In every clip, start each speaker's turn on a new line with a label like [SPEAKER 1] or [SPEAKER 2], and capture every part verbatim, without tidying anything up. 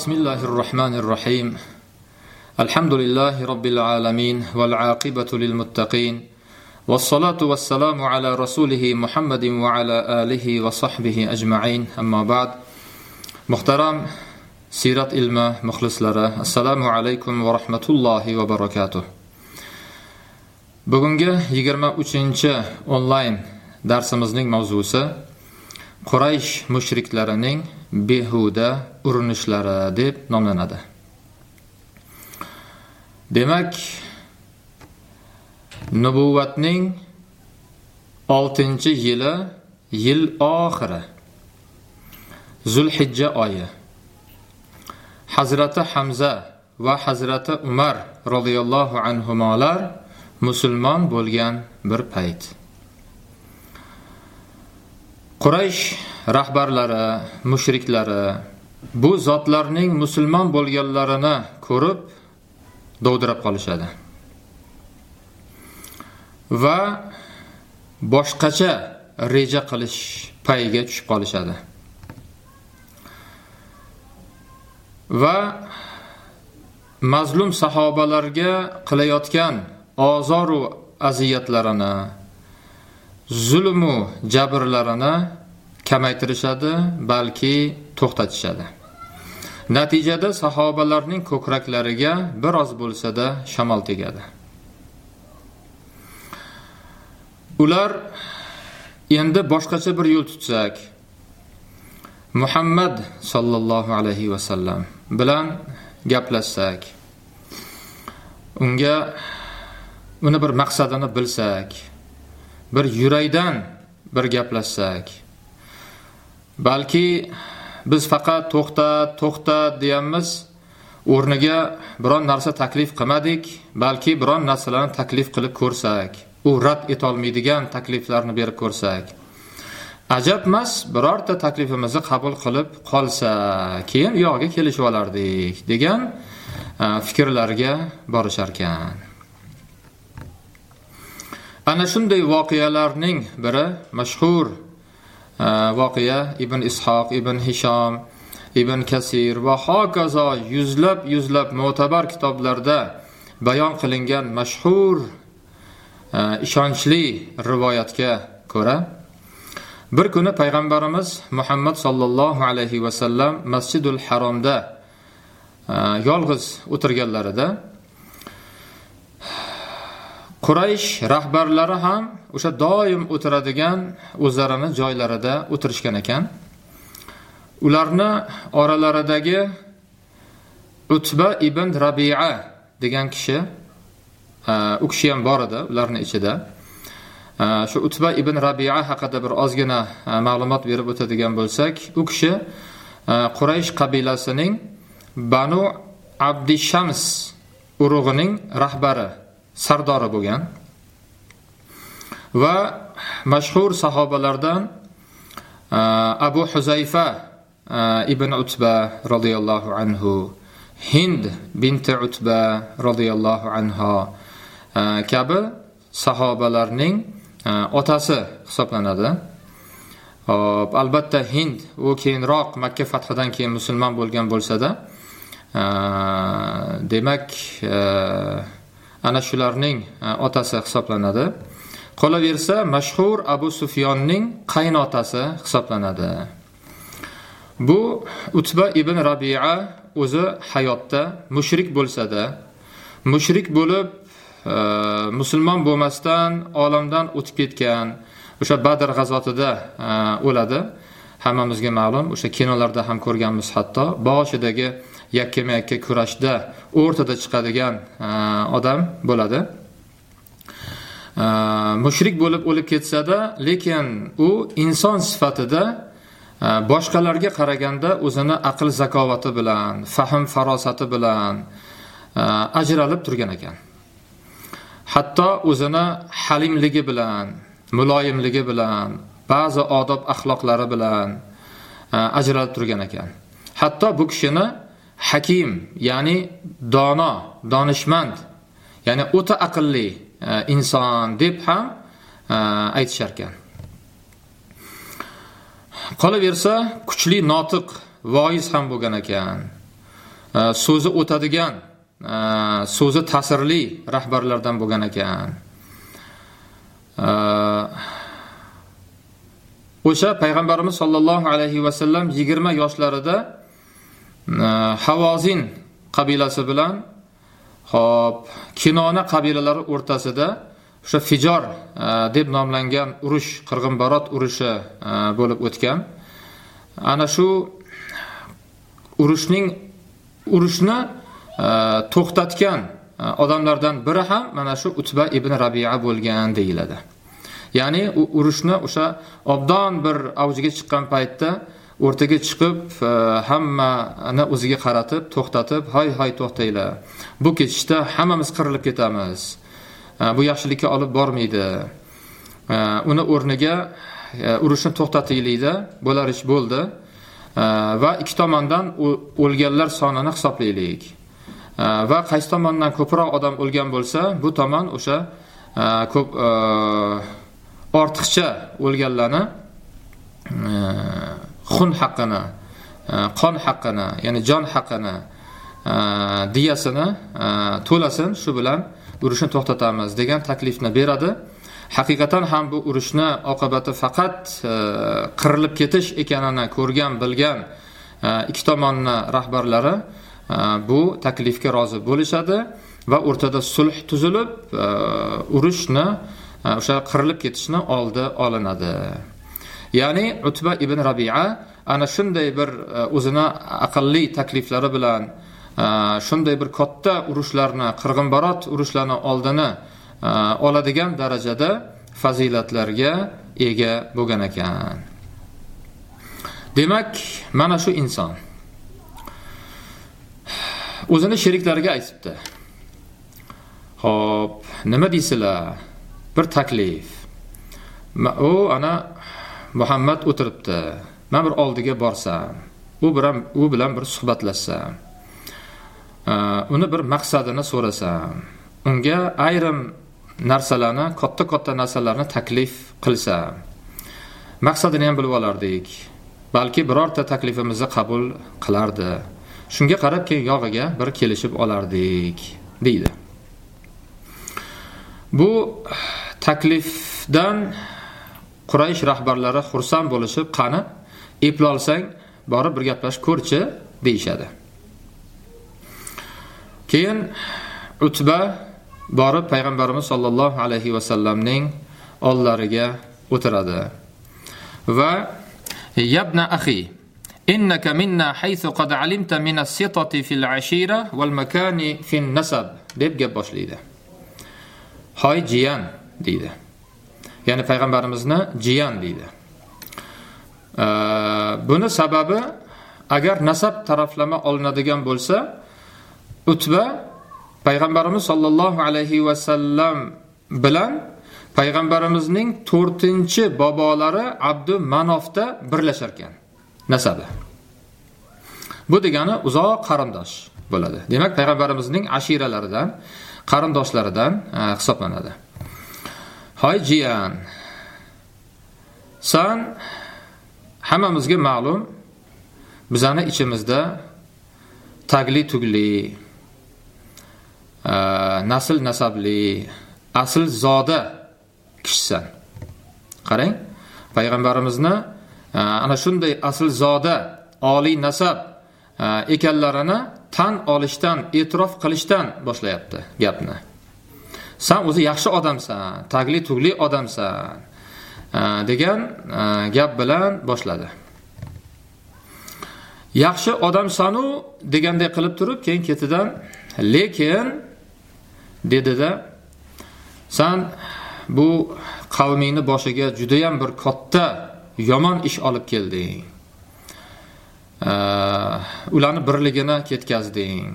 [SPEAKER 1] بسم الله الرحمن الرحيم الحمد لله رب العالمين والعاقبة للمتقين والصلاة والسلام على رسوله محمد وعلى آله وصحبه أجمعين أما بعد محترم سيرة علم مخلص لرا السلام عليكم ورحمة الله وبركاته. Bugungi yigirma uchinchi onlayn darsimizning mavzusi Quraysh mushriklarining behuda urinishlari deb nomlanadi. Demak, nubuvvatning oltinchi yili, yil oxiri, Zulhijja oyi. Hazrati Hamza va Hazrati Umar radhiyallohu anhumolar musulmon bo'lgan bir payt. Quraysh rahbarlari, mushriklari bu zotlarning musulmon bo'lganlarini ko'rib dovdirab qolishadi. Va boshqacha reja qilish payiga tushib qolishadi. Va mazlum sahobalarga qilayotgan ozor va aziyatlarini, zulm va jabrlarini kamaytirishadi, balki to'xtatishadi. Natijada sahobalarning ko'kraklariga biroz bo'lsa-da shamol tegadi. Ular endi boshqacha bir yo'l tutsak, Muhammad sallallohu alayhi va sallam bilan gaplashsak, unga uni bir maqsadini bilsak, bir yurakdan bir gaplashsak, balki biz faqat to'xta, to'xta deyamiz, o'rniga biron narsa taklif qilmadik, balki biron narsalarni taklif qilib ko'rsak, u rad etolmaydigan takliflarni berib ko'rsak, ajabmas, birorta taklifimizni qabul qilib qolsa, keyin yo'g'iga kelishib olardik degan fikrlarga borishar ekan. Ana shunday voqealarning biri mashhur voqea Ibn Ishoq, Ibn Hisham, Ibn Kasir va hokazo yuzlab yuzlab mo'tabar kitoblarda bayon qilingan mashhur ishonchli rivoyatga ko'ra, bir kuni payg'ambarimiz Muhammad sallallohu alayhi va sallam Masjidul Haromda yolg'iz o'tirganlarida Quraysh rahbarlari ham o'sha doim o'tiradigan o'zlarining joylarida o'tirishgan ekan. Ularni oralaridagi Utba ibn Rabi'a degan kishi, u kishi ham bor edi ularning ichida. Shu Utba ibn Rabi'a haqida bir ozgina ma'lumot berib o'tadigan bo'lsak, u kishi Quraysh qabilasining Banu Abdishams urug'ining rahbari, sardori bo'lgan va mashhur sahobalardan Abu Huzayfa ibn Utba radhiyallohu anhu, Hind binti Utba radhiyallohu anha kabi sahobalarning otasi hisoblanadi. Hop, albatta Hind u keyinroq Makka fathidan keyin musulmon bo'lgan bo'lsa-da, demak ana shularning otasi hisoblanadi. Qolaversa, mashhur Abu Sufyonning qaynotasi hisoblanadi. Bu Utba ibn Rabi'a o'zi hayotda mushrik bo'lsa-da, mushrik bo'lib musulmon bo'lmasdan olamdan o'tib ketgan, o'sha Badr g'azotida o'ladi. Hammamizga ma'lum, o'sha kinolarda ham ko'rganmiz, hatto boshidagi yakkama-yakka kurashda o'rtada chiqadigan odam bo'ladi. Mushrik bo'lib o'lib ketsa-da, lekin u inson sifatida boshqalarga qaraganda o'zini aql zakovati bilan, fahm farosati bilan ajralib turgan ekan. Hatto o'zini halimligi bilan, muloyimligi bilan, ba'zi odob axloqlari bilan ajralib turgan ekan. Hatto bu kishini hakim, ya'ni dono, donishmand, ya'ni o'ta aqlli inson deb ham aytishar ekan. Qolaversa, kuchli notiq, voiz ham bo'lgan ekan. so'zi o'tadigan, so'zi ta'sirli rahbarlardan bo'lgan ekan. O'sha payg'ambarimiz sollallohu alayhi va sallam yigirma yoshlarida Havozin qabilasi bilan hop Kinona qabilalari o'rtasida o'sha Fijor deb nomlangan urush, Qirg'inbarot urushi bo'lib o'tgan. Ana shu urushning urushni to'xtatgan odamlardan biri ham mana shu Utba ibn Rabi'a bo'lgan deyiladi. Ya'ni u urushni o'sha obdon bir avjiga chiqqan paytda o'rtaga chiqib, hammani o'ziga qaratib, to'xtatib, "Hay, hay, to'xtanglar. Bu ketishda hammamiz qirilib ketamiz. Bu yaxshilikka olib bormaydi. Uni o'rniga urushni to'xtataylik-da, bo'lar ish bo'ldi. Va ikki tomondan o'lganlar sonini hisoblaylik. Va qaysi tomondan ko'proq odam o'lgan bo'lsa, bu tomon o'sha ko'p ortiqcha o'lganlarni xun haqqini, qon haqqini, ya'ni jon haqqini, diyasini to'lasin, shu bilan urushni to'xtatamiz" degan taklifni beradi. Haqiqatan ham bu urushni oqibati faqat qirilib ketish ekanini ko'rgan, bilgan ikki tomonning rahbarlari bu taklifga rozi bo'lishadi va o'rtada sulh tuzilib, urushni o'sha qirilib ketishni oldi olinadi. Ya'ni Utba ibn Rabi'a ana shunday bir o'zini aqlli takliflari bilan shunday bir katta urushlarni, Qirg'inbarot urushlarini oldini oladigan darajada fazilatlarga ega bo'lgan ekan. Demak, mana shu inson o'zini sheriklariga aytibdi. Xo'p, nima deysizlar? Bir taklif. O ana Muhammad o'tiribdi. Men bir oldiga borsam, u bilan u bilan bir suhbatlashsam, uni bir maqsadini so'rasam, unga ayrim narsalarni, katta-katta narsalarni taklif qilsam, maqsadini ham bilib olardik. Balki birorta taklifimizni qabul qilardi. Shunga qarab keyin yog'iga bir kelishib olardik, deydi. Bu taklifdan Quraysh rahbarlari xursand bo'lishib, "Qani, eplolsang, borib bir gaplashib ko'rchi" deyshadi. Keyin Utba borib payg'ambarimiz sollallohu alayhi va sallamning oldilariga o'tiradi va "Yabna akhi, innaka minna haythu qad alimta min as-sitati fil ashira wal makani fin nasab" deb gap boshlaydi. "Hoy jiyan" deydi. Ya'ni payg'ambarimizni jiyan deydi. Buni sababi, agar nasab taraflama olinadigan bo'lsa, Utba payg'ambarimiz sollallohu alayhi va sallam bilan payg'ambarimizning to'rtinchi bobolari Abdu Manofda birlashar ekan nasabi. Bu degani uzoq qarindosh bo'ladi. Demak, payg'ambarimizning ashiralaridan, qarindoshlaridan hisoblanadi. "Hoy jiyan, san hammamizga ma'lum, bizani ichimizda tagli tugli, nasl nasabli, asl zoda kishisan. Qarang, payg'ambarimizni ana shunday asl zoda, oliy nasab ekanlarini tan olishdan, e'tirof qilishdan boshlayapti gapni. Sen o'zi yaxshi odamsan, tagli tugli odamsan degan gap bilan boshladi. Yaxshi odamsan-u deganday qilib turib, keyin ketidan "Lekin" dedi-da, "Sen bu qavmingni boshiga juda ham bir katta yomon ish olib kelding. Ularni birligini ketkazding.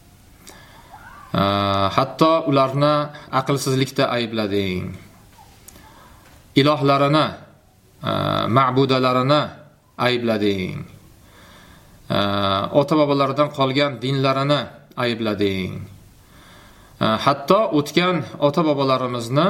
[SPEAKER 1] Hatto ularni aqlsizlikda ayblading. Ilohlarini, ma'budalarini ayblading. Ota-bobolaridan qolgan dinlarini ayblading. Hatto o'tgan ota-bobolarimizni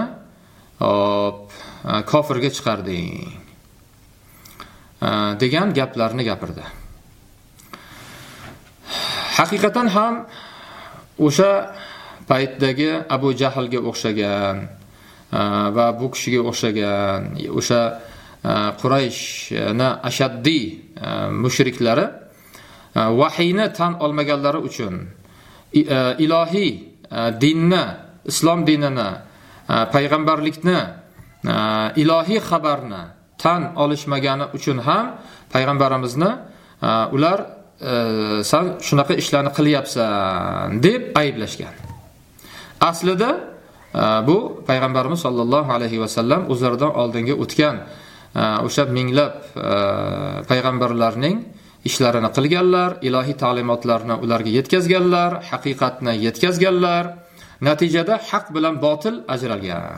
[SPEAKER 1] kofirga chiqarding" degan gaplarni gapirdi. haqiqatan ham o'sha paytdagi Abu Jahlga o'xshagan va bu kishiga o'xshagan o'sha Qurayshni ashaddiy mushriklari vahiyni tan olmaganlari uchun ilohiy dinni, islom dinini, payg'ambarlikni, ilohiy xabarni tan olishmagani uchun ham payg'ambarimizni ular sen shunaqa ishlarni qilyapsan deb ayblashgan. Aslida bu payg'ambarimiz sollallohu alayhi vasallam o'zlaridan oldinga o'tgan o'sha minglab payg'ambarlarning ishlarini qilganlar, ilohiy ta'limotlarni ularga yetkazganlar, haqiqatni yetkazganlar. Natijada haq bilan botil ajralgan.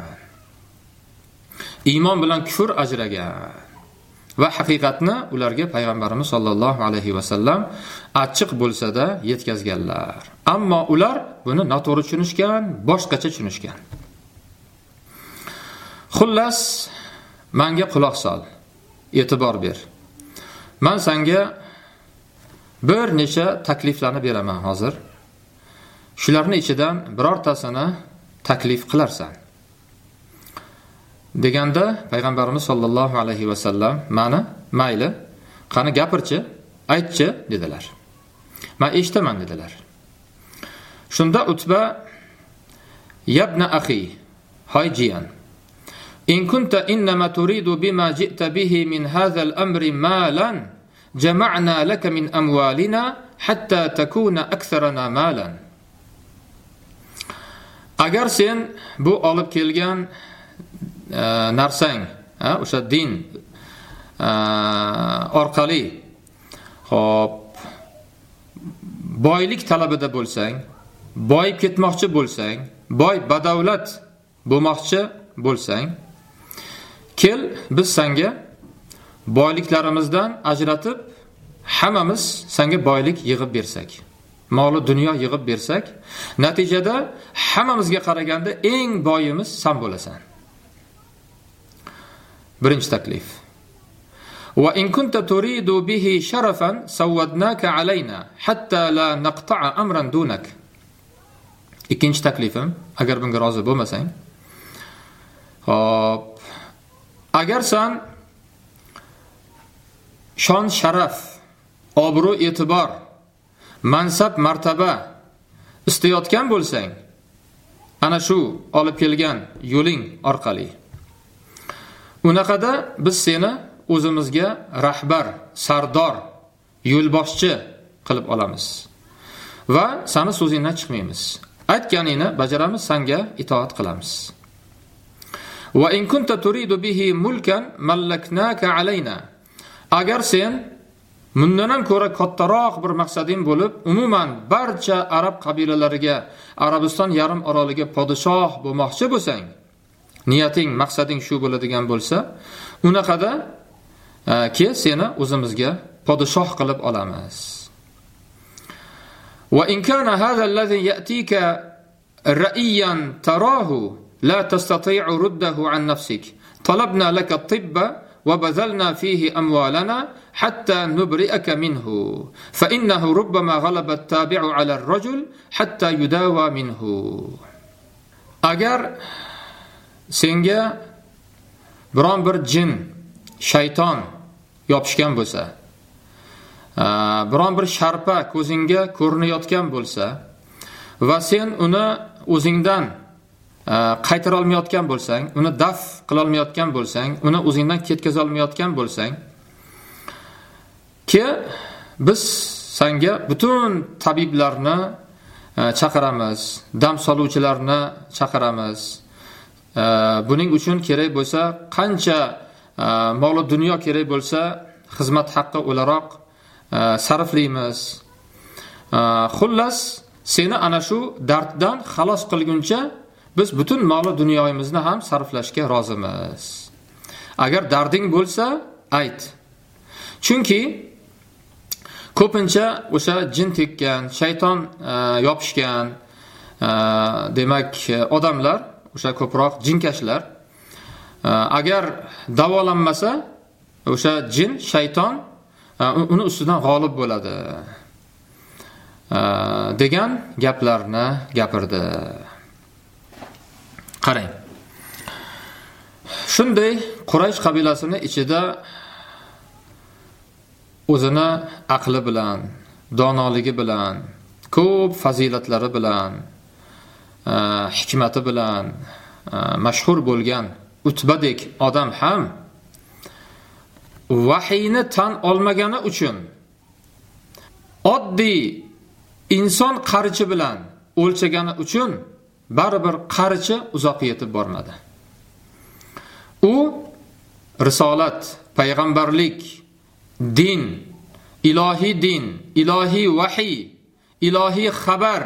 [SPEAKER 1] Iymon bilan kufr ajragan. Va haqiqatni ularga payg'ambarimiz sollallohu alayhi vasallam achchiq bo'lsa-da yetkazganlar. Ammo ular buni noto'g'ri tushunishgan, boshqacha tushunishgan. Xullas, menga quloq sol, e'tibor ber. Men senga bir necha takliflarni beraman hozir. Shularning ichidan birortasini taklif qilarsan. Deganda payg'ambarimiz sollallohu alayhi vasallam meni mayli, qani gapirchi, aytchi dedilar. Men eshitaman dedilar. Shunda Utba yabna akhi, hay jiyan, in kunta innama turidu bima ji'ta bihi min hadha al-amri malan jama'na laka min amwalina hatta takuna aktharana malan. Agar sen bu olib kelgan narsang, o'sha din orqali hop boylik talabida bo'lsang, boyib ketmoqchi bo'lsang, boy badavlat bo'lmoqchi bo'lsang, kel biz senga boyliklarimizdan ajratib hammamiz senga boylik yig'ib bersak, mol dunyo yig'ib bersak, natijada hammamizga qaraganda eng boyimiz sen bo'lasan. Birinchi taklif. Wa in kunta turidu bihi sharafan sawadnaka alayna hatta la naqta'a amran dunak. Ikkinchi taklifim, agar bunga rozi bo'lmasang, hop, agar sen shon sharaf, obro' e'tibor, mansab martaba istayotgan bo'lsang, ana shu olib kelgan yo'ling orqali, unaqada biz seni o'zimizga rahbar, sardor, yo'lboshchi qilib olamiz va seni so'zingdan chiqmaymiz. Aytganingni bajaramiz, senga itoat qilamiz. Va in kunta turidu bihi mulkan mallaknaka alayna. Agar sen bundan ham ko'ra kattaroq bir maqsading bo'lib, umuman barcha arab qabilalariga, Arabiston yarim oroliga podshoh bo'lmoqchi bo'lsang, niyating, maqsading shu bo'ladigan bo'lsa, unaqada ke seni o'zimizga podshoh qilib olamiz. Wa in kana hadha alladhi ya'tika ra'iyan tarahu la tastati'u ruddahu an nafsik talabna laka at-tibba wa bazalna fihi amwalana hatta nubri'aka minhu fa innahu rubbama ghalaba at-tabi'u 'ala ar-rajul hatta yudawa minhu. Agar senga biron bir jin, shayton yopishgan bo'lsa, biron bir sharpa ko'zingga ko'rinayotgan bo'lsa va sen uni o'zingdan qaytara olmayotgan bo'lsang, uni daf qila olmayotgan bo'lsang, uni o'zingdan ketkaza olmayotgan bo'lsang, ki biz senga butun tabiblarni chaqiramiz, dam soluvchilarni chaqiramiz. Buning uchun kerak bo'lsa, qancha mol dunyo kerak bo'lsa, xizmat haqqi o'laroq sarflaymiz. Xullas, seni ana shu darddan xalos qilguncha biz butun mol dunyoyimizni ham sarflashga rozimiz. Agar darding bo'lsa, ayt. Chunki ko'pincha o'sha jin tekkan, shayton yopishgan, demak, odamlar, o'sha ko'proq jinkashlar, agar davolanmasa, o'sha jin, shayton uni ustidan g'olib bo'ladi. degan gaplarni gapirdi. Qarang. Shunday Quraysh qabilasining ichida o'zini aqli bilan, donoligi bilan, ko'p fazilatlari bilan, hikmati bilan mashhur bo'lgan Utbadek odam ham vahiyni tan olmagani uchun oddiy inson qarichi bilan o'lchagani uchun baribir qarichi uzoqqa yetib bormadi. U risolat, payg'ambarlik, din, ilohiy din, ilohiy vahiy, ilohiy xabar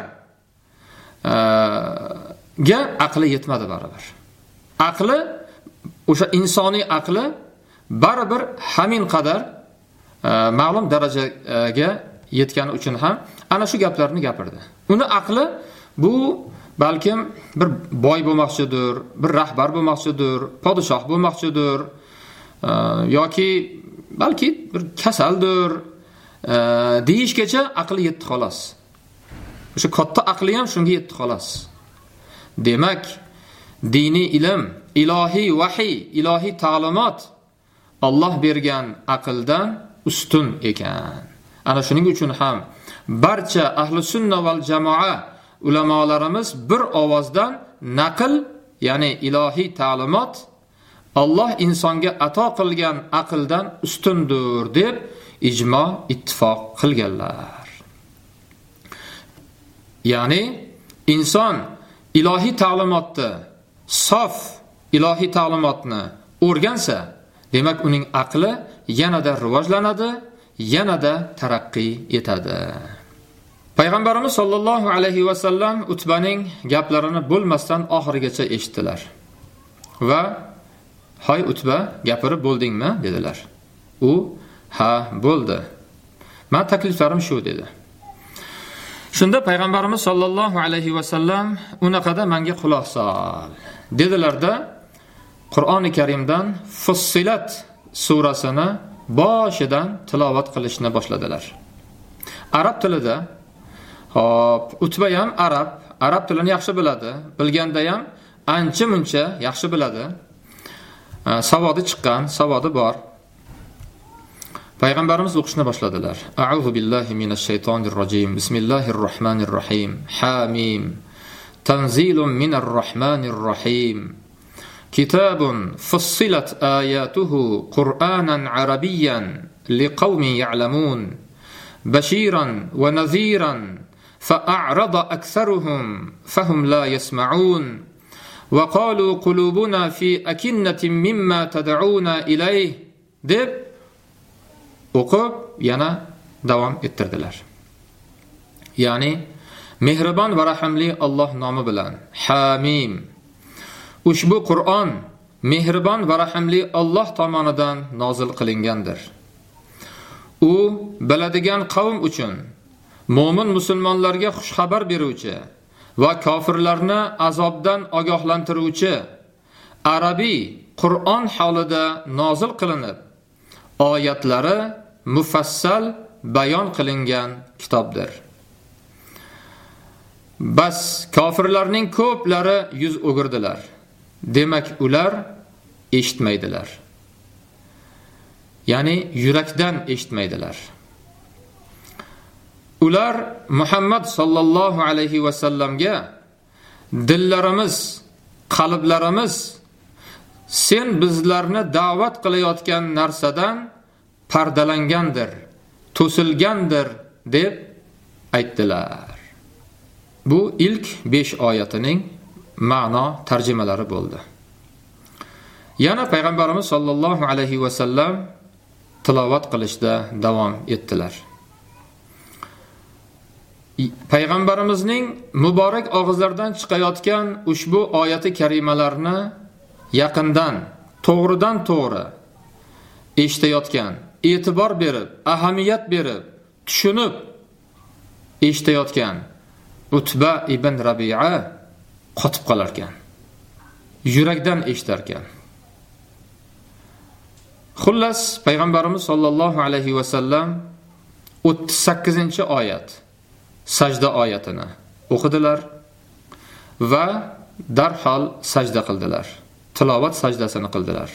[SPEAKER 1] ga aqli yetmadi baribir. Aqli, o'sha insoniy aqli baribir hamin qadar ma'lum darajaga yetgani uchun ham ana shu gaplarni gapirdi. Uni aqli bu balkim bir boy bo'lmoqchidir, bir rahbar bo'lmoqchidir, podshoh bo'lmoqchidir, yoki balki bir kasaldir deyishgacha aqli yetdi xolos. O'sha katta aqli ham shunga yetdi xolos. Demak, diniy ilm, ilohiy vahiy, ilohiy ta'limot Alloh bergan aqldan ustun ekan. Ana shuning uchun ham barcha ahli sunna val jamoa ulamolarimiz bir ovozdan naql, ya'ni ilohiy ta'limot Alloh insonga ato qilgan aqldan ustundir deb ijmo ittifoq qilganlar. Ya'ni inson ilohiy ta'limotni, sof ilohiy ta'limotni o'rgansa, demak uning aqli yanada rivojlanadi, yanada taraqqiy etadi. Payg'ambarimiz sollallohu alayhi va sallam Utbaning gaplarini bo'lmasdan oxirigacha eshitdilar. Va "Hay Utba, gapirib bo'ldingmi?" dedilar. U "Ha, bo'ldi. Men takliflarim shu" dedi. Shunda payg'ambarimiz sollallohu alayhi va sallam "Unaqada menga quloq sol" dedilarda, Qur'oni Karimdan Fussilat surasini boshidan tilovat qilishni boshladilar. Arab tilida, hop, Utba ham arab, arab tilini yaxshi biladi, bilganda ham ancha-muncha yaxshi biladi. Savodi chiqqan, savodi bor. Payg'ambarimiz o'qishni boshladilar. A'udhu billahi minash shaytonir rojim. Bismillahir rohmanir rohim. Hamim. Tanzilun minar rohmanir rohim. Kitabun fussilat ayatuhu Qur'anan arabiyyan liqaumin ya'lamun. Bashiran wa nadhiran fa'arada aktharuhum fahum la yasma'un. وقالوا قلوبنا في أكنة مما تدعونا إليه deb o'qib yana davom ettirdilar. Ya'ni mehribon va rahimli Alloh nomi bilan Hamim. Ushbu Qur'on mehribon va rahimli Alloh tomonidan nozil qilingandir. U biladigan qavm uchun, mo'min musulmonlarga xush xabar beruvchi va kofirlarni azobdan ogohlantiruvchi arabiy Qur'on holida nozil qilinib, oyatlari mufassal bayon qilingan kitobdir. Bas kofirlarning ko'plari yuz o'girdilar. Demak, ular eshitmaydilar. Ya'ni yurakdan eshitmaydilar. Ular Muhammad sallallohu alayhi va sallamga dillarimiz, qalblarimiz sen bizlarni da'vat qilayotgan narsadan pardalangandir, to'silgandir deb aytdilar. Bu ilk besh oyatining ma'no tarjimalari bo'ldi. Yana payg'ambarimiz sallallohu alayhi va sallam tilovat qilishda davom etdilar. Payg'ambarimizning muborak og'izlaridan chiqayotgan ushbu oyati karimalarni yaqindan, to'g'ridan to'g'ri eshitayotgan, e'tibor berib, ahamiyat berib, tushunib eshitayotgan Utba ibn Rabi'a qotib qolar ekan. Yurakdan eshitar ekan. Xullas, payg'ambarimiz sollallohu alayhi va sallam o'ttiz sakkizinchi oyat sajda oyatini o'qidilar va darhol sajda qildilar. Tilovat sajdasini qildilar.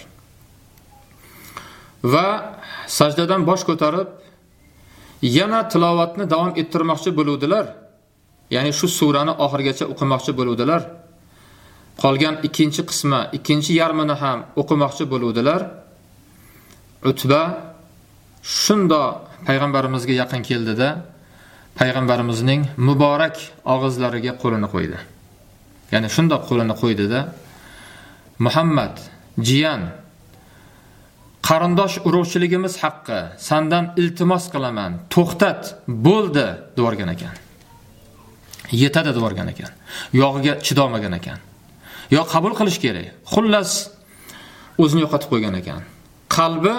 [SPEAKER 1] Va sajdadan bosh ko'tarib yana tilovatni davom ettirmoqchi bo'luvdilar. Ya'ni shu surani oxirigacha o'qimoqchi bo'luvdilar. Qolgan ikkinchi qismi, ikkinchi yarmini ham o'qimoqchi bo'luvdilar. Utba shunda payg'ambarimizga yaqin keldida payg'ambarimizning muborak og'izlariga qo'lini qo'ydi. Ya'ni shunda qo'lini qo'ydida Muhammad, jiyan, qarindosh urug'chiligimiz haqqi, sendan iltimos qilaman, to'xtat, bo'ldi devorgan ekan. Yetadi devorgan ekan. Yog'iga chidolmagan ekan. Yo qabul qilish kerak. Xullas o'zini yo'qotib qo'ygan ekan. Qalbi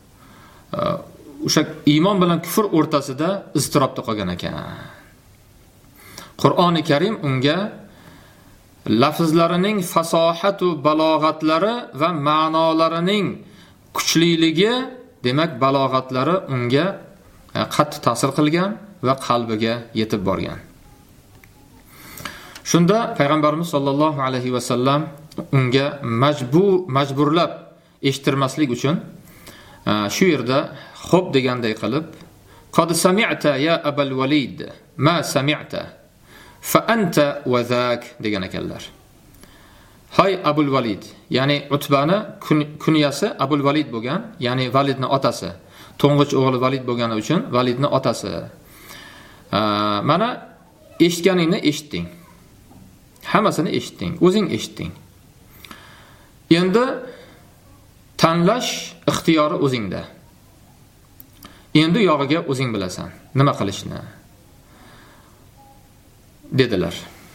[SPEAKER 1] o'sha iymon bilan kufr o'rtasida iztirobda qolgan ekan. Qur'oni Karim unga lafzlarining fasohatu balog'atlari va ma'nolarining kuchliligi, demak balog'atlari unga qattiq ta'sir qilgan va qalbiga yetib borgan. Shunda payg'ambarimiz sollallohu alayhi va sallam unga majbur majburlab eshittirmaslik uchun shu yerda xo'p deganday qilib, qad sami'ta ya Abul Walid ma sami'ta fa anta wa zak degan ekanlar. Hay Abul Walid, ya'ni Utbani kunyasi Abul Walid bo'lgan, ya'ni Validning otasi. To'ng'ich o'g'li Valid bo'lgani uchun Validning otasi. Mana eshitganingni eshitding. Hammasini eshitding, o'zing eshitding. Endi tanlash ixtiyori o'zingda. Endi yog'iga o'zing bilasan, nima qilishni dedilar.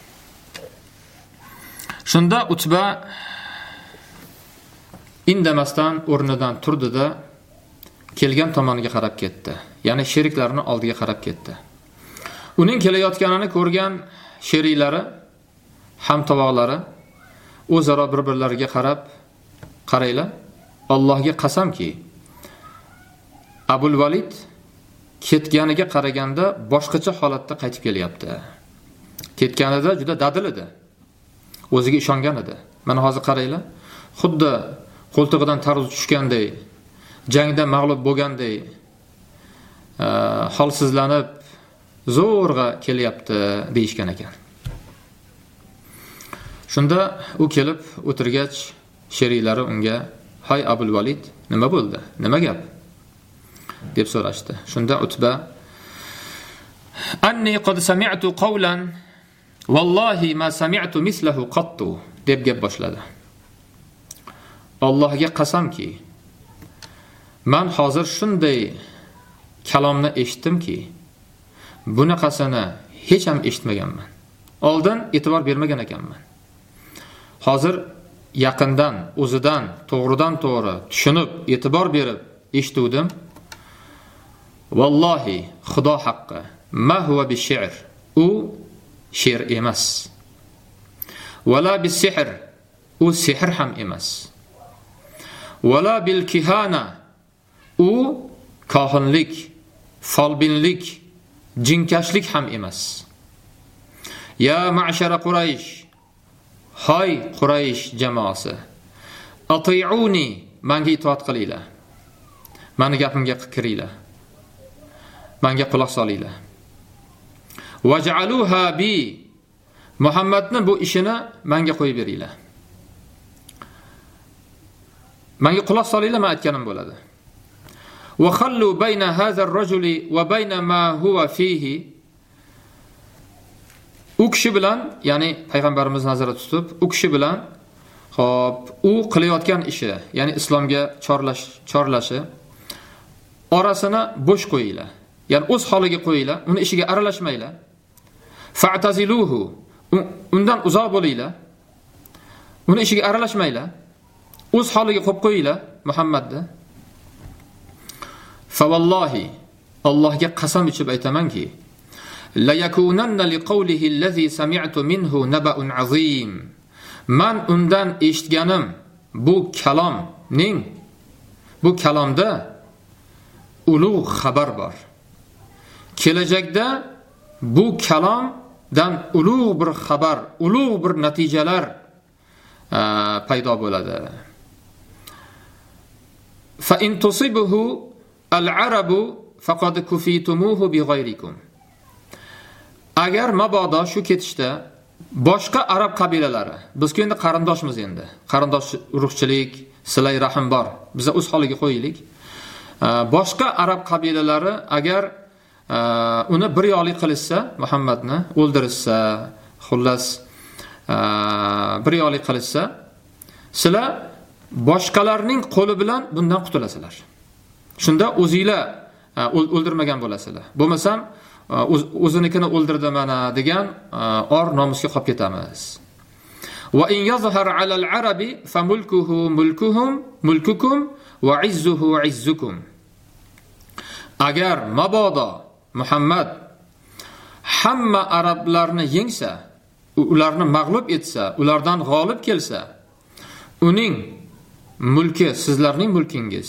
[SPEAKER 1] Shunda Utba indamasdan o'rnidan turdida kelgan tomoniga qarab ketdi. Ya'ni sheriklarini oldiga qarab ketdi. Uning kelayotganini ko'rgan sheriklari, hamtovoqlari o'zaro bir-birlariga qarab, qaraylar, Allohga qasamki, Abul Valid ketganiga qaraganda boshqacha holatda qaytib kelyapti. Ketganida juda dadil edi. O'ziga ishongan edi. Mana hozir qaraylar, xuddi qo'ltig'idan taruz tushganday, jangda mag'lub bo'lganday, holsizlanib, zo'rg'a kelyapti deyishgan ekan. Shunda u kelib o'tirgach, sheriklari unga, "Hay Abul Valid, nima bo'ldi? Nima gap?" deb so'rashdi. Shunda Utba, "Anni qad sami'tu qawlan wallahi ma sami'tu mislahu qattu" deb gap boshladi. Allohga qasamki, men hozir shunday kalomni eshitdimki, bunaqasini hech ham eshitmaganman. Oldin e'tibor bermagan ekanman. Hozir yaqindan, o'zidan, to'g'ridan to'g'ri tushunib, e'tibor berib eshitdim. Vallahi, Xudo haqqi, ma huwa bi-shi'r. U she'r emas. Wala bis-sihr. U sehr ham emas. Wala bil-kihana. U kohinlik, folbinlik, jinkashlik ham emas. Ya ma'shara Quraysh, hay Quraysh jamoasi, ati'uni, menga itoat qilinglar. Meni gapimga kiringlar. Menga quloq solinglar. Waj'aluha bi, Muhammadning bu ishini menga qo'yib beringlar. Menga quloq solinglar, men aytganim bo'ladi. Wa khallu bayna hadha ar-rajuli wa bayna ma huwa fihi. U kishi bilan, ya'ni payg'ambarimiz nazarda tutib, u kishi bilan hop, u qilayotgan ishi, ya'ni islomga chorlash, chorlashi orasini bo'sh qo'yinglar. Ya'ni o'z holiga qo'yinglar, uni ishiga aralashmanglar. Fa'taziluhu, undan uzoq bo'linglar. Uni ishiga aralashmanglar. O'z holiga qo'yib qo'yinglar Muhammadni. Fa vallahi, Allohga qasam ichib aytamanki, la yakunanna liqawlihi allazi sami'tu minhu naba'un azim. Man undan eshitganim bu kalomning, bu kalomda ulug' xabar bor. Kelajakda bu kalomdan ulug' bir xabar, ulug' bir natijalar paydo bo'ladi. Fa in tusibuhu al-arabu faqad kufitumuhu bighayrikum. Agar mabodo shu ketishda boshqa arab qabilalari, bizga endi qarindoshmiz, endi qarindosh urug'chilik, silay rahim bor, biz o'z holiga qo'yaylik. Boshqa arab qabilalari agar uni bir yo'qlik qilishsa, Muhammadni o'ldirishsa, xullas bir yo'qlik qilishsa, sizlar boshqalarning qo'li bilan bundan qutulasizlar. Shunda o'zingizlar o'ldirmagan bo'lasizlar. Bo'lmasam o'zinikini o'ldirdi mana degan or nomusga qolib ketamiz. Va in yazhar ala al-arabi famulkuhu mulkuhum mulkukum va izzuhu izzukum. Agar mabodo Muhammad hamma arablarni yengsa, ularni mag'lub etsa, ulardan g'olib kelsa, uning mulki sizlarning mulkingiz,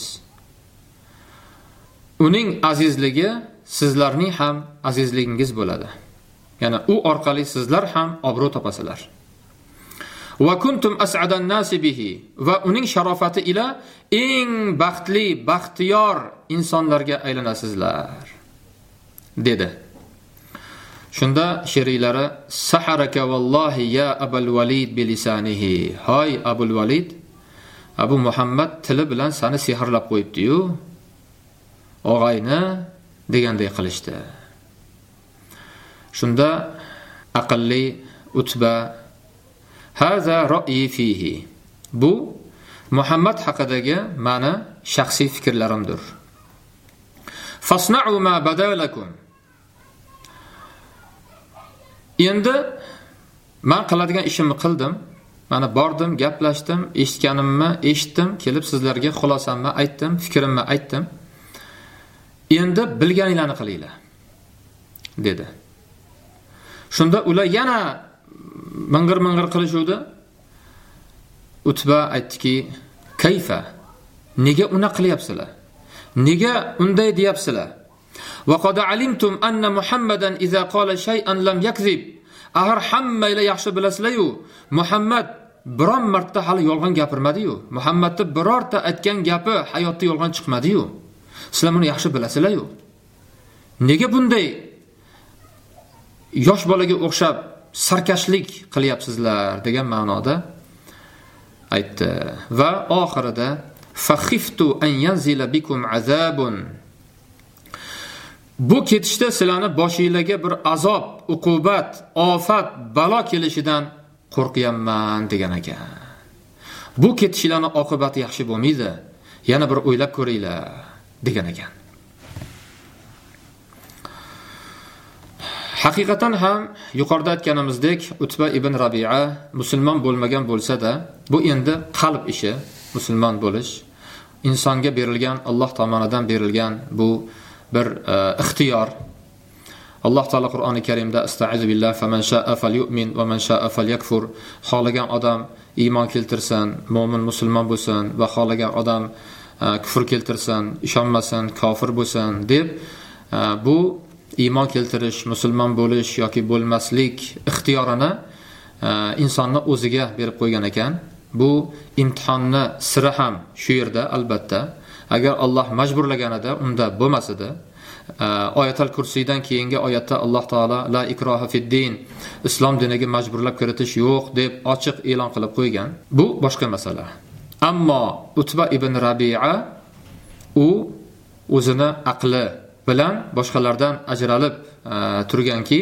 [SPEAKER 1] uning azizligi sizlarning ham azizligingiz bo'ladi. Ya'ni u orqali sizlar ham obro' topasizlar. Va kuntum as'adan nasi bihi, va uning sharofati ila eng baxtli, baxtiyor insonlarga aylanasizlar dedi. Shunda sheriklari saharaka vallahi ya Abul Valid bilisanihi. Hay Abul Valid, Abu Muhammad tili bilan seni sehrlab qo'yibdi-yu, og'ayni deganday qilishdi. Shunda aqlli Utba haza ra'yi fihi. Bu Muhammad haqidagi meni shaxsiy fikrlarimdir. Fasna'u ma badalakum. Endi men qiladigan ishimni qildim. Mana bordim, gaplashdim, eshitganimni eshitdim, kelib sizlarga xulosamni aytdim, fikrimni aytdim. Endi bilganinglarni qilinglar dedi. Shunda ular yana ming'ir-ming'ir qilishuvdi. Utba aytdiki, "Kayfa? Nega una qilyapsizlar? Nega unday deyapsizlar? Va qad alimtum anna Muhammadan idza qala shay'an lam yakzib." Agar hammaylar yaxshi bilasizlar-yu, Muhammad biron marta hali yolg'on gapirmadi-yu. Muhammadni birorta aytgan gapi hayotda yolg'on chiqmadi-yu. Sizlar buni yaxshi bilasizlar-yu. Nega bunday yosh bolaga o'xshab sarkashlik qilyapsizlar degan ma'noda aytdi. Va oxirida fakhiftu an yanzila bikum azabun. Bu ketishda sizlarni boshingizga bir azob, uqubat, ofat, balo kelishidan qo'rqyapman degan ekan. Bu ketishlarning oqibati yaxshi bo'lmaydi. Yana bir o'ylab ko'ringlar degan ekan. Haqiqatan ham yuqorida aytganimizdek, Utba ibn Rabi'a musulmon bo'lmagan bo'lsa-da, bu endi qalb ishi, musulmon bo'lish insonga berilgan, Alloh tomonidan berilgan bu bir uh, ixtiyor. Alloh taolo Qur'oni Karimda Astag'izu billah faman sha'a falyu'min va man sha'a falyakfur. Xohlagan odam iymon keltirsin, mu'min musulmon bo'lsin va xohlagan odam uh, kufr keltirsin, ishonmasin, kofir bo'lsin deb uh, bu iymon keltirish, musulmon bo'lish yoki bo'lmaslik ixtiyorini uh, insonni o'ziga berib qo'ygan ekan. Bu imtihonni siri ham shu yerda albatta. Agar Alloh majburlaganida unda bo'lmasida, oyatul kursiydan keyingi oyatda Alloh taolo la ikroha fid din, islom diniga majburlab kiritish yo'q deb ochiq e'lon qilib qo'ygan. Bu boshqa masala. Ammo Utba ibn Rabi'a u o'zini aqli bilan boshqalardan ajralib turganki,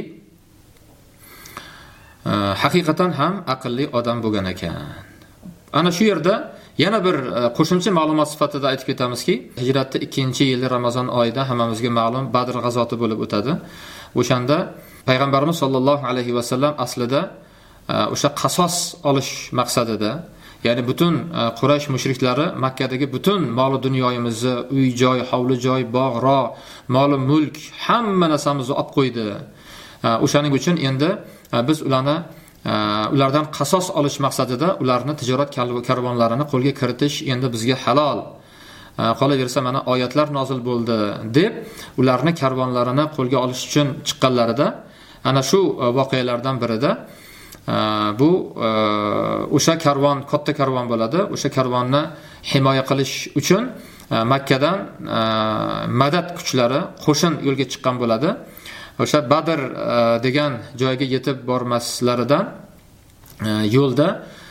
[SPEAKER 1] haqiqatan ham aqlli odam bo'lgan ekan. Ana shu yerda yana bir qo'shimcha ma'lumot sifatida aytib ketamizki, hijratning ikkinchi yili Ramazon oyida hammamizga ma'lum Badr g'azoti bo'lib o'tadi. O'shanda payg'ambarimiz sollallohu alayhi va sallam aslida o'sha qasos olish maqsadida, ya'ni butun Quraysh mushriklari Makkadagi butun mol dunyoyimizni, uy joy, hovli joy, bog', ro, mol mulk hamma narsamizni olib qo'ydi. O'shaning uchun endi biz ularni ulardan qasos olish maqsadida ularni tijorat karvonlarini qo'lga kiritish endi bizga halol. Qolaversa mana oyatlar nozil bo'ldi deb ularni karvonlarini qo'lga olish uchun chiqqanlarida ana shu voqealardan birida bu o'sha karvon, katta karvon bo'ladi. O'sha karvonni himoya qilish uchun Makkadan madad kuchlari qo'shin yo'lga chiqqan bo'ladi. O'sha Badr degan joyga yetib bormaslaridan yo'lda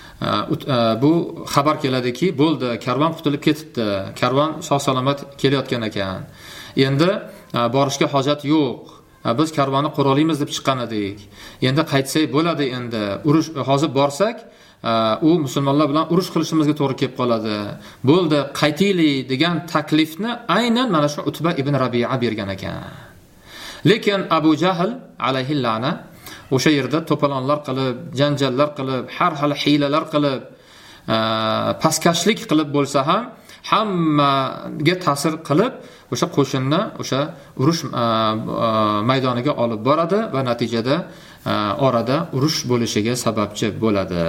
[SPEAKER 1] bu xabar keladiki, bo'ldi, karvon qutulib ketibdi. Karvon sog'-salomat kelayotgan ekan. Endi borishga hojat yo'q. Biz karvonni qurolimiz deb chiqqan edik. Endi qaytsak bo'ladi endi. Urush hozir borsak, u musulmonlar bilan urush qilishimizga to'g'ri kelib qoladi. Bo'ldi, qaytaylik degan taklifni aynan mana shu Utba ibn Rabi'a bergan ekan. Lekin Abu Jahl alayhi la'na o'sha yerda to'polonlar qilib, janjallar qilib, har xil hiylalar qilib, paskashlik qilib bo'lsa ham hammaga ta'sir qilib, o'sha qo'shinni o'sha urush maydoniga olib boradi va natijada orada urush bo'lishiga sababchi bo'ladi.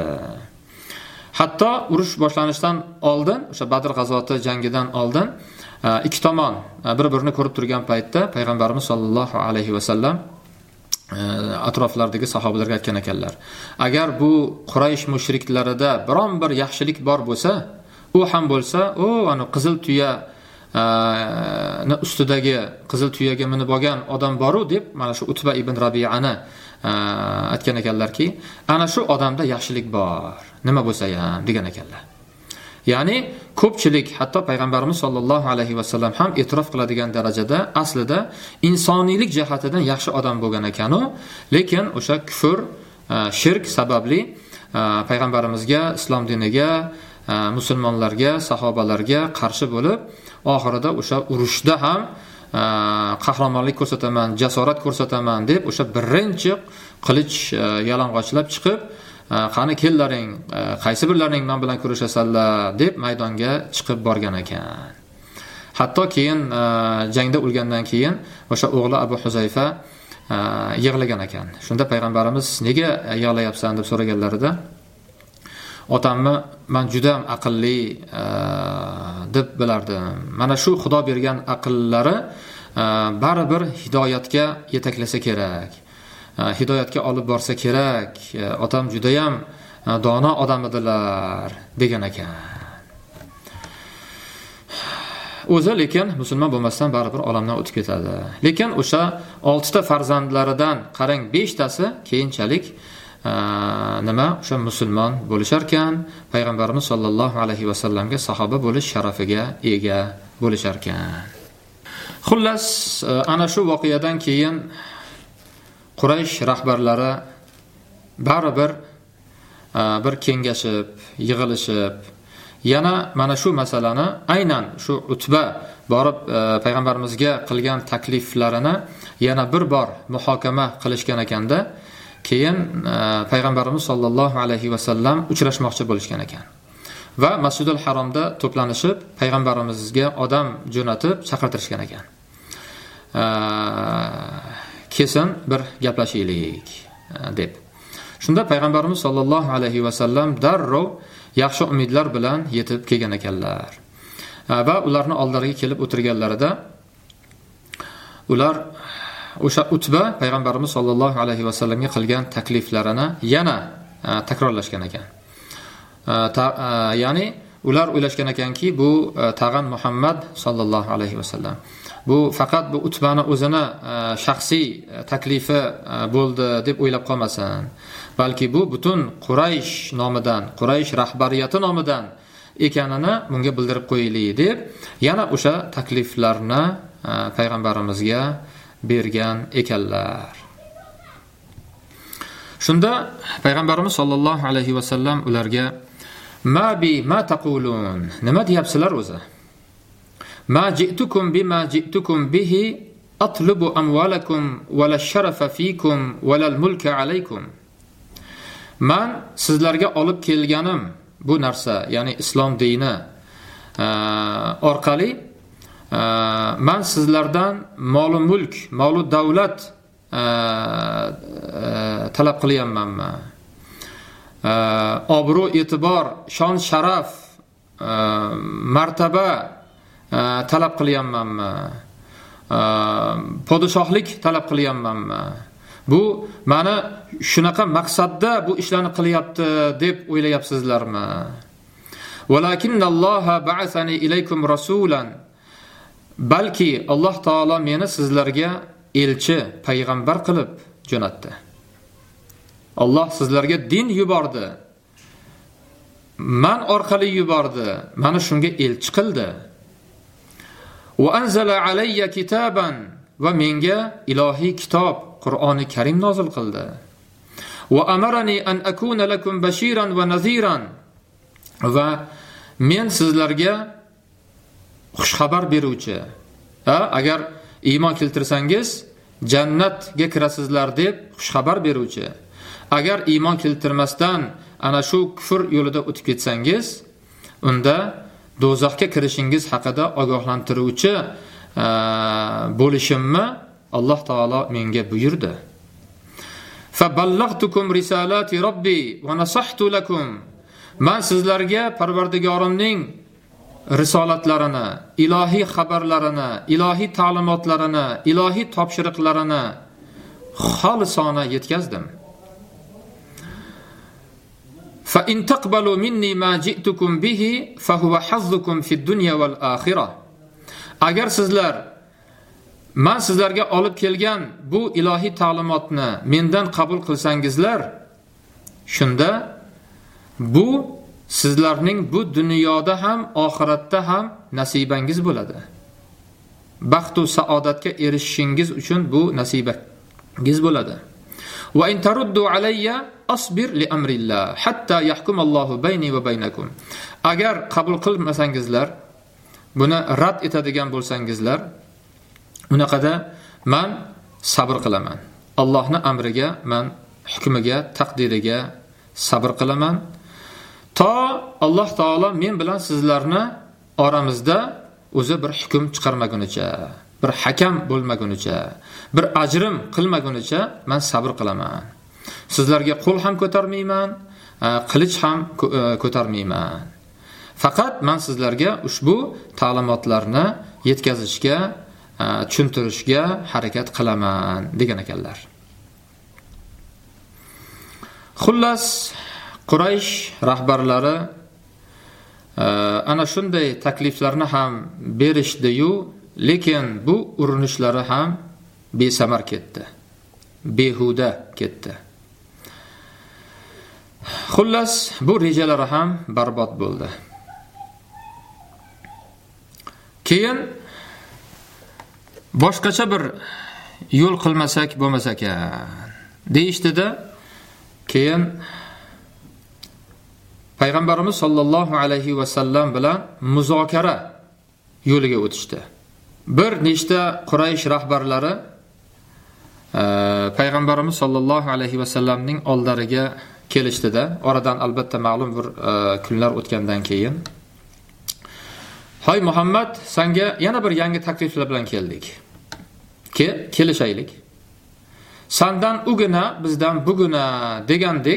[SPEAKER 1] Hatto urush boshlanishidan oldin, o'sha Badr g'azoti jangidan oldin ikki tomon bir-birini ko'rib turgan paytda payg'ambarimiz sollallohu alayhi va sallam atroflardagi sahobalarga aytgan ekanlar: agar bu Quraysh mushriklarida biron bir yaxshilik bor bo'lsa, u ham bo'lsa, o ana qizil tuya na ustidagi qizil tuyaga minib olgan odam boru deb mana shu Utba ibn Rabi'ani aytgan ekanlarki, ana shu odamda yaxshilik bor, nima bo'lsa ham degan ekanlar. Ya'ni ko'pchilik, hatto payg'ambarimiz sollallohu alayhi va sallam ham e'tirof qiladigan darajada aslida insoniylik jihatidan yaxshi odam bo'lgan ekan-u, lekin o'sha kufr, shirk sababli payg'ambarimizga, islom diniga, musulmonlarga, sahobalarga qarshi bo'lib, oxirida o'sha urushda ham qahramonlik ko'rsataman, jasorat ko'rsataman deb o'sha birinchi qilich yalang'ochlab chiqib, qani kellaring, qaysi birlaring men bilan ko'rishasanlar deb maydonga chiqib borgan ekan. Hatto keyin jangda o'lgandan keyin o'sha o'g'li Abu Huzayfa yig'lagan ekan. Shunda payg'ambarimiz nega yig'layapsan deb so'raganlarida, otamni men juda ham aqlli deb bilardim. Mana shu Xudo bergan aqllari baribir hidoyatga yetaklasa kerak. Hidoyatga olib borsa kerak. Otam juda ham dono odam edilar degan ekan. O'zi lekin musulmon bo'lmasdan baribir olamdan o'tib ketadi. Lekin o'sha oltita farzandlaridan qarang beshtasi keyinchalik nima o'sha musulmon bo'lishar ekan, payg'ambarimiz sollallohu alayhi va sallamga sahoba bo'lish sharafiga ega bo'lishar ekan. Xullas, ana shu voqeadan keyin Quraysh rahbarlari baribir bir kengashib, yig'ilishib, yana mana shu masalani aynan shu Utba borib payg'ambarimizga qilgan takliflarini yana bir bor muhokama qilishgan ekanda, keyin payg'ambarimiz sollallohu alayhi va sallam uchrashmoqchi bo'lishgan ekan. Va Masjidul Haromda to'planishib, payg'ambarimizga odam jo'natib chaqirtirishgan ekan. Kesin bir gaplashaylik deb. Shunda payg'ambarimiz sollallohu alayhi va sallam darrov yaxshi umidlar bilan yetib kelgan ekanlar. Va ularning oldilariga kelib o'tirganlarida ular o'sha Utba payg'ambarimiz sollallohu alayhi va sallamga qilgan takliflarini yana takrorlashgan ekan. Ya'ni ular o'ylashgan ekanki, bu tag'in Muhammad sollallohu alayhi va sallam, bu faqat bu Utbani o'zini shaxsiy taklifi bo'ldi deb o'ylab qolmasin, balki bu butun Quraysh nomidan, Quraysh rahbariyati nomidan ekanini bunga bildirib qo'yaylik deb yana o'sha takliflarni payg'ambarimizga bergan ekanlar. Shunda payg'ambarimiz sollallohu alayhi va sallam ularga: "Ma bi ma taqulun?" Nima deyapsizlar o'zi? "Ma ji'tukum bima ji'tukum bihi atlubu amwalakum wa la sharafa fikum wa la mulka alaykum." Men sizlarga olib kelganim bu narsa, ya'ni islom dini orqali men sizlardan mol mulk, mol davlat talab qilyapmanmi? Obro', e'tibor, shon, sharaf, martaba talab qilyapmanmi? Podshohlik talab qilyapmanmi? Bu mana shunaqa maqsadda bu ishlarni qilyapti deb o'ylayapsizlarmi? Valakinnalloha ba'athani ilaykum rasulan. Balki Alloh taolo meni sizlarga elchi, payg'ambar qilib jo'natdi. Alloh sizlarga din yubordi. Man orqali yubordi. Mani shunga elchi qildi. Va anzala alayya kitaban, va menga ilohiy kitob Qur'oni Karim nozil qildi. Va amarani an akuna lakum bashiran va naziran. Va men sizlarga xushxabar beruvchi, ha, agar iymon keltirsangiz jannatga kirasizlar deb xushxabar beruvchi. Agar iymon keltirmasdan ana shu kufr yo'lida o'tib ketsangiz, unda do'zaxga kirishingiz haqida ogohlantiruvchi bo'lishimni Alloh taolo menga buyurdi. Fa ballaghtukum risalati robbi va nasahtu lakum. Men sizlarga Parvardigorimning risolatlarini, ilohiy xabarlarini, ilohiy ta'limotlarini, ilohiy topshiriqlarini xolisona yetkazdim. Fa in taqbalu minni ma ji'tukum bihi fa huwa hazzukum fid dunya wal akhirah. Agar sizlar men sizlarga olib kelgan bu ilohiy ta'limotni mendan qabul qilsangizlar, shunda bu sizlarning bu dunyoda ham oxiratda ham nasibangiz bo'ladi. Baxt va saodatga erishishingiz uchun bu nasibangiz bo'ladi. Va in taruddu alayya asbir li amrillah hatta yahkum Allohu bayni va baynakum. Agar qabul qilmasangizlar, buni rad etadigan bo'lsangizlar, unaqada men sabr qilaman. Allohning amriga, men hukmiga, taqdiriga sabr qilaman. To Alloh taolo men bilan sizlarni oramizda o'zi bir hukm chiqarmagunicha, bir hakam bo'lmagunicha, bir ajrim qilmagunicha men sabr qilaman. Sizlarga qo'l ham ko'tarmayman, qilich ham ko'tarmayman. Faqat men sizlarga ushbu ta'limotlarni yetkazishga, tushuntirishga harakat qilaman degan ekanlar. Xullas, Quraysh rahbarlari ana shunday takliflarni ham berishdi-yu, lekin bu urinishlari ham besamar ketdi. Behuda ketdi. Xullas, bu rejalari ham barbod bo'ldi. Keyin boshqacha bir yo'l qilmasak bo'lmas ekan deyishdi-da. Keyin Payg'ambarimiz sollallohu alayhi va sallam bilan muzokara yo'liga o'tishdi. Bir nechta Quraysh rahbarlari Payg'ambarimiz sollallohu alayhi va sallamning oldlariga kelishdi-da. Oradan albatta ma'lum bir kunlar o'tgandan keyin, "Hay Muhammad, senga yana bir yangi takliflar bilan keldik. Ke kelishaylik. Sandan ugina, bizdan buguna degandek,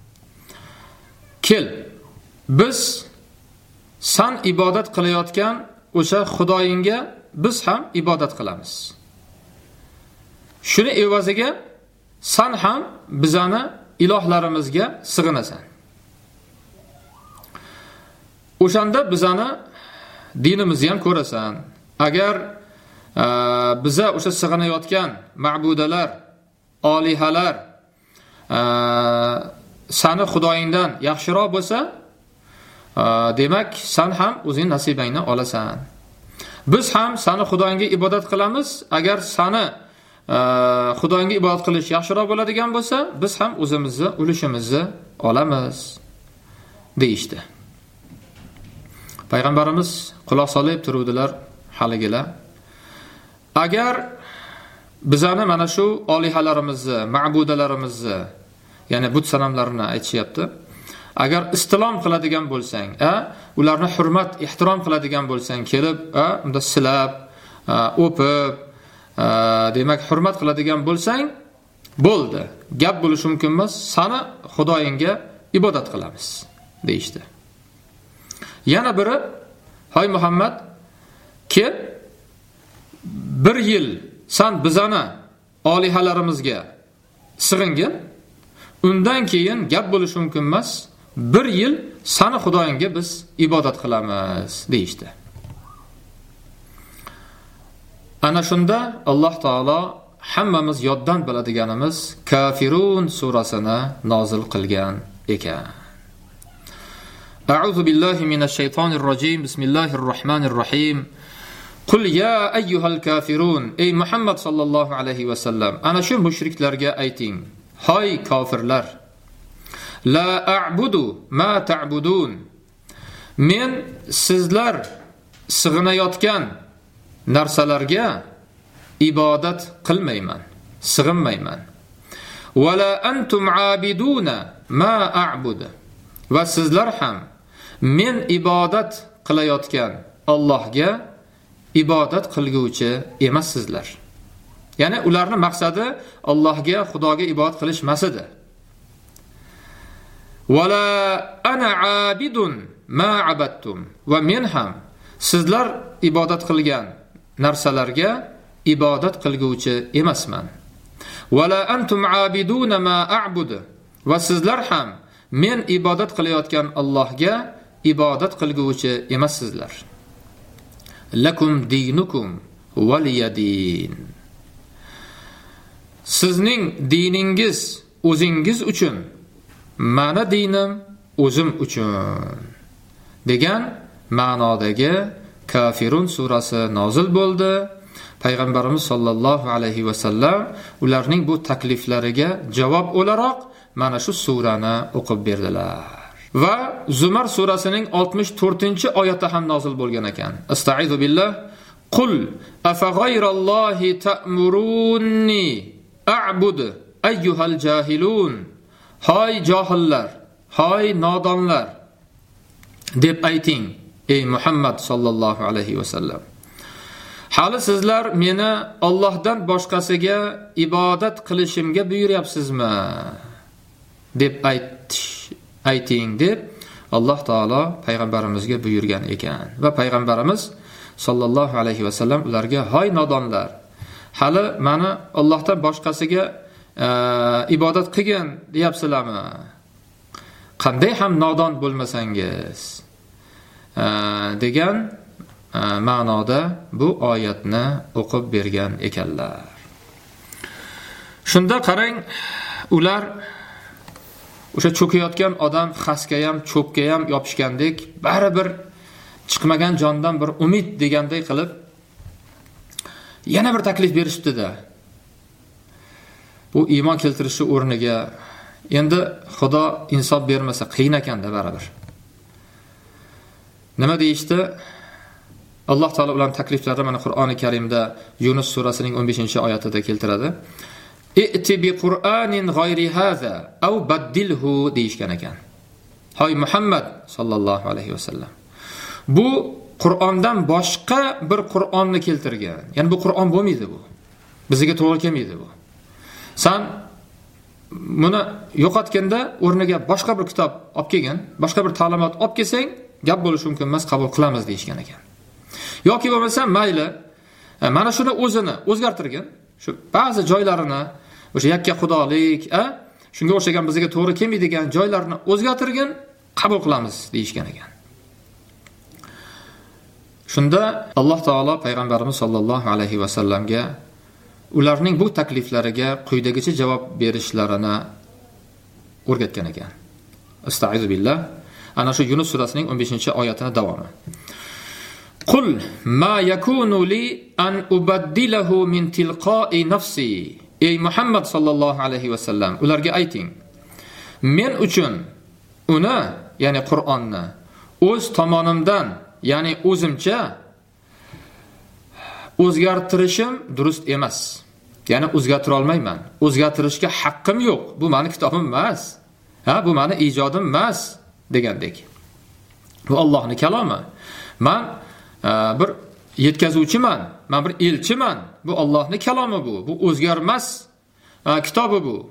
[SPEAKER 1] kel. Biz san ibodat qilayotgan o'sha Xudoyingga biz ham ibodat qilamiz. Shuni evaziga san ham bizani ilohlarimizga sig'inasan. O'shanda bizani dinimizni ham ko'rasan. Agar biza o'sha sig'inayotgan ma'budalar, olihalar sani Xudoyingdan yaxshiroq bo'lsa, demak san ham o'zing nasibangni olasan. Biz ham sani Xudoyingga ibodat qilamiz. Agar sani Xudoyingga ibodat qilish yaxshiroq bo'ladigan bo'lsa, biz ham o'zimizni ulushimizni olamiz deyishdi. Payg'ambarimiz quloq solib turuvdilar haligilar. Agar bizani mana shu olihalarimizni, ma'budalarimizni, ya'ni but sanamlarini aytishyapti. Agar istilom qiladigan bo'lsang, a, ularni hurmat, ehtirom qiladigan bo'lsang, kelib, a, unda silab, o'pib, demak hurmat qiladigan bo'lsang, bo'ldi. Gap bo'lishi mumkin emas, sani Xudoyingga ibodat qilamiz deyishdi. Yana biri, "Hay Muhammad, kel, bir yil san bizani olihalarimizga sig'ingin. Undan keyin gap bo'lishi mumkin emas. Bir yil sani Xudoyingga biz ibodat qilamiz deydi. Ana shunda Alloh taolo hammamiz yoddan biladiganimiz Kafirun surasini nozil qilgan ekan. A'udhu billahi minash shaytonir rojim. Bismillahir rohmanir rohim. Qul ya ayyuhal kafirun. Ey Muhammad sallallohu alayhi va sallam, ana shu mushriklarga ayting: Hoy kofirlar, la a'budu ma ta'budun. Men sizlar sig'inayotgan narsalarga ibodat qilmayman, sig'inmayman. Va la antum 'abiduna ma a'budu. Va sizlar ham men ibodat qilayotgan Allohga ibodat qilguvchi emassizlar. Ya'ni ularning maqsadi Allohga, Xudoga ibodat qilish emas edi. Wala ana abidun ma abattum. Va men ham sizlar ibodat qilgan narsalarga ibodat qilguvchi emasman. Wala antum abiduna ma a'budu. Va sizlar ham men ibodat qilayotgan Allohga ibodat qilguvchi emassizlar. Lakum dinukum waliyadin. Sizning diningiz o'zingiz uchun, meni dinim o'zim uchun degan ma'nodagi Kafirun surasi nozil bo'ldi. Payg'ambarimiz sollallohu alayhi va sallam ularning bu takliflariga javob o'laroq mana shu surani o'qib berdilar. Va Zumar surasining oltmish to'rtinchi oyati ham nozil bo'lgan ekan. Astaizu billah. Qul afa g'ayrallohi ta'muruni a'budu ayyuhal jahilun. Hoy johillar, hoy nodonlar deb ayting ey Muhammad sallallohu alayhi va sallam. Hali sizlar meni Allohdan boshqasiga ibodat qilishimga buyuryapsizmi deb aytish ayting deb Alloh taolo payg'ambarimizga buyurgan ekan. Va payg'ambarimiz sallallohu alayhi va sallam ularga: "Hoy nodonlar, hali meni Allohdan boshqasiga ibodat qilgin deyapsizlarmi? Qanday ham nodon bo'lmasangiz?" degan ma'noda bu oyatni o'qib bergan ekanlar. Shunda qarang, ular o'sha cho'kayotgan odam xasga ham, cho'pga ham yopishgandek, baribir chiqmagan jondan bir umid deganday qilib yana bir taklif berishdi-da. Bu iymon keltirishi o'rniga endi Xudo insof bermasa qiyin ekanda baribir. Nima deyishdi? Alloh taolo ularning takliflarini mana Qur'oni Karimda Yunus surasining o'n beshinchi oyatida keltiradi. I'ti bi Qur'anin g'ayri haza aw baddilhu deyishgan ekan. Hoy Muhammad sallallohu alayhi va sallam, bu Qur'ondan boshqa bir Qur'onni keltirgan. Ya'ni bu Qur'on bo'lmaydi bu. Bizga to'g'ri kelmaydi bu. Sen buni yo'qotganda o'rniga boshqa bir kitob olib kelgin, boshqa bir ta'limot olib kelsang, gap bo'lishi mumkin emas, qabul qilamiz deyishgan ekan. Yoki bo'lmasa mayli, mana shuni o'zini o'zgartirgin. Shu ba'zi joylarini, o'sha yakka xudolik, a, shunga o'xshagan bizga to'g'ri kelmaydigan joylarni o'zgartirgin, qabul qilamiz deyishgan ekan. Shunda Alloh taolo payg'ambarimiz sollallohu alayhi va sallamga ularning bu takliflariga quyidagicha javob berishlarini o'rgatgan ekan. Astaizu billah. Ana shu Yunus surasining o'n beshinchi oyatining davomi. Qul ma yakunu li an ubaddilahu min tilqa'i nafsi. Ey Muhammad sallallohu alayhi va sallam, ularga ayting: Men uchun uni, ya'ni Qur'onni o'z tomonimdan, ya'ni o'zimcha o'zgartirishim durust emas. Ya'ni o'zgartira olmayman. O'zgartirishga haqqim yo'q. Bu meni kitobim emas. Ha, bu meni ijodim emas degandek. Bu Allohning kalomi. Men bir yetkazuvchiman, men bir elchiman. Bu Allohning kalomi bu. Bu o'zgarmas kitobi bu.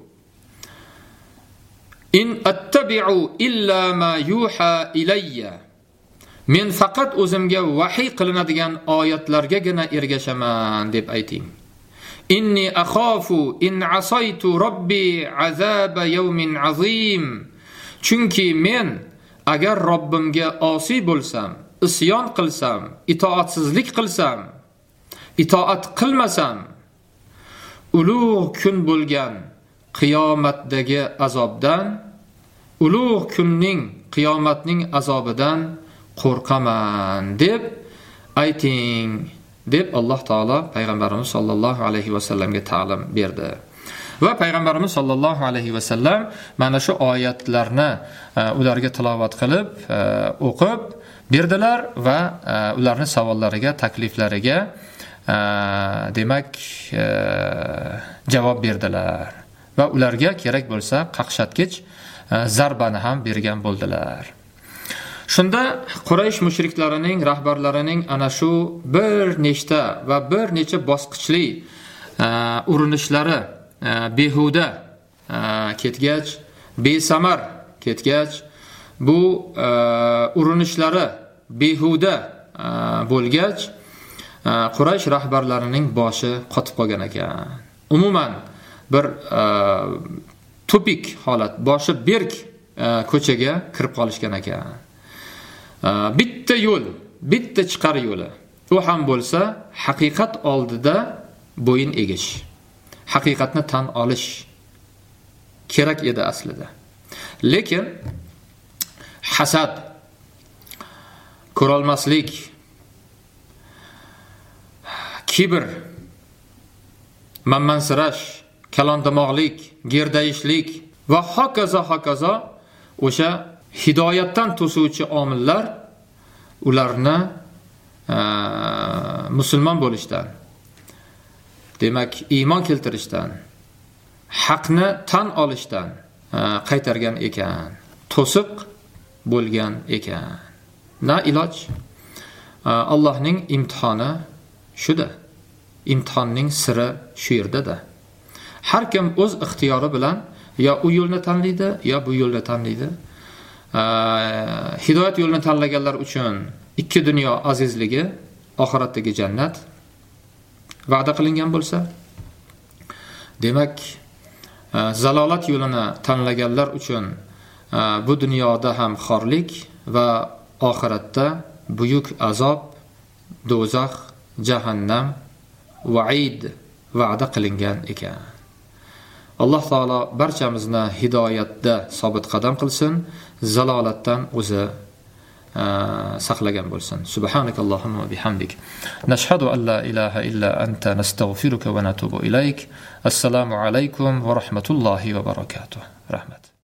[SPEAKER 1] In attabi'u illa ma yuha ilayya. Men faqat o'zimga vahiy qilinadigan oyatlargagina ergashaman deb ayting. inni akhafu in asaytu robbi azaba yawmin azim. Chunki men agar Robbimga osiy bo'lsam, isyon qilsam, itoatsizlik qilsam, itoat qilmasam, ulug' kun bo'lgan qiyomatdagi azobdan, ulug' kunning, qiyomatning azobidan qo'rqaman deb ayting, deb Alloh taolo payg'ambarimiz sollallohu alayhi va sallamga ta'lim berdi. Va payg'ambarimiz sollallohu alayhi va sallam mana shu oyatlarni ularga tilovat qilib, o'qib berdilar va ularning savollariga, takliflariga demak javob berdilar va ularga kerak bo'lsa qaqshatgich zarbani ham bergan bo'ldilar. Shunda Quraysh mushriklarining rahbarlarining ana shu bir nechta va bir necha bosqichli urinishlari behuda ketgach, besamar ketgach, bu urinishlari behuda bo'lgach, Quraysh rahbarlarining boshi qotib qolgan ekan. Umuman bir tupik holat, boshi berk ko'chaga kirib qolishgan ekan. Bitta yo'l, bitta chiqar yo'li. U ham bo'lsa haqiqat oldida bo'yin egish. Haqiqatni tan olish kerak edi aslida. Lekin hasad, ko'rolmaslik, kibr, manmansirash, kalondamoqlik, gerdayishlik va hokazo hokazo o'sha hidoyatdan to'suvchi omillar ularni musulmon bo'lishdan, demak iymon keltirishdan, haqni tan olishdan qaytargan ekan, to'siq bo'lgan ekan. Na iloj. Allohning imtihoni shuda. Imtihonning siri shu yerda-da. Har kim o'z ixtiyori bilan yo u yo'lni tanlaydi, yo bu yo'lni tanlaydi. Hidoyat yo'lini tanlaganlar uchun ikki dunyo azizligi, oxiratdagi jannat va'da qilingan bo'lsa, demak zalolat yo'lini tanlaganlar uchun bu dunyoda ham xorlik va oxiratda buyuk azob, do'zax, jahannam, va'id va'da qilingan ekan. Alloh taolo barchamizni hidoyatda sobit qadam qilsin, zalolatdan o'zi saqlagan bo'lsin. Subhanakallohumma va bihamdik. Nashhadu an la ilaha illa anta nastaghfiruka va natubu ilayk. Assalomu alaykum va rahmatullohi va barakatuh. Rahmat.